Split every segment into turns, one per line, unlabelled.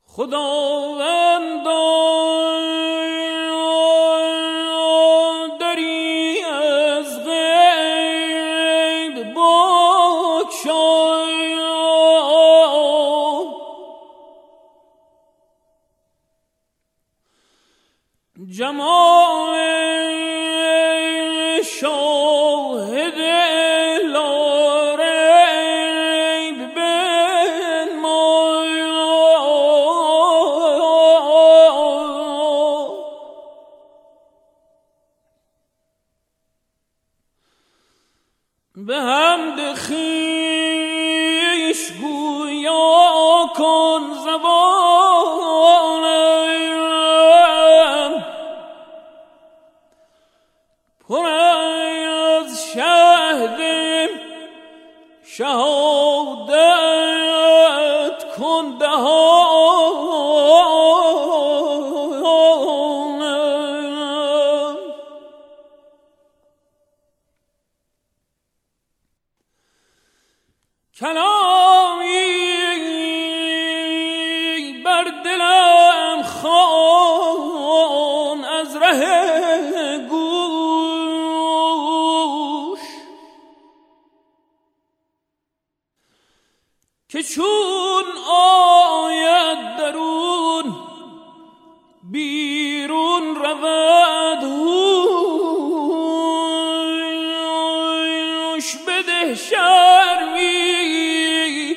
خداوندا دری از غیب بگشای، جمال شاهد لاریب بنمای، به حمد خویش گویا کن زبانم، پر از شهد شهادت کن دهانم، کلامی بر دلم خوان از ره گوش، که چون آید درون بیرون رود هوش، بده شرمی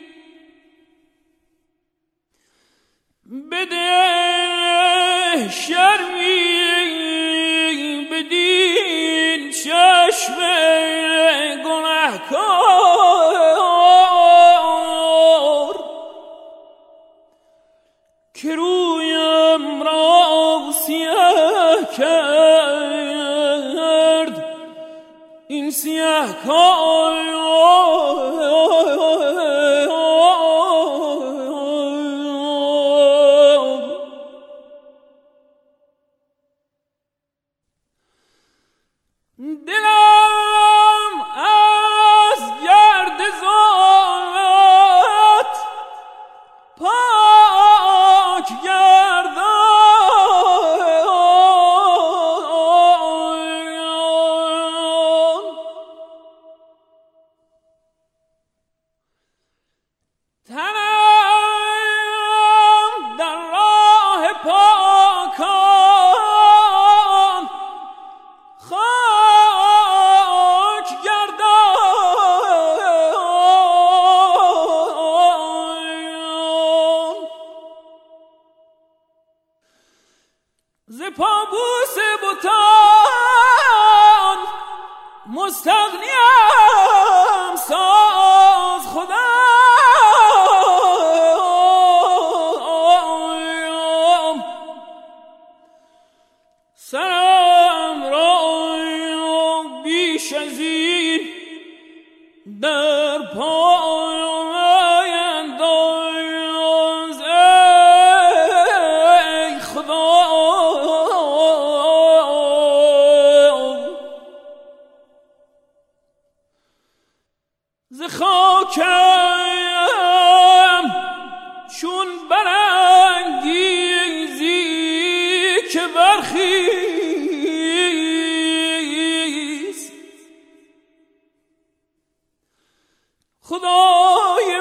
بده شرمی بدین چشم گناهکار، که رویم را سیاه کرد این سیاه کار. دلم از گرد ظلمت پاک گردان، تنم در راه پاکان خاک گردان، ز پابوس بتان مستغنیم ساز خدایم، سرم را بیش از این در پایم انداز ای خدا، ز خاکم چون برانگیزی که برخیز، خدای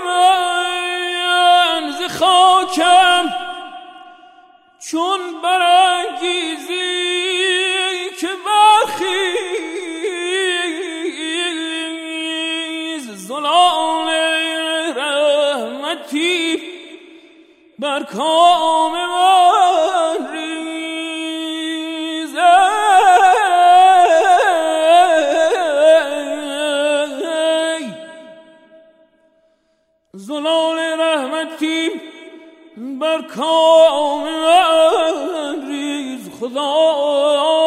من ز خاکم چون برانگیزی که برخیز، زلال رحمتی بر کام من ریز، زلال رحمتی بر کام من ریز خدا.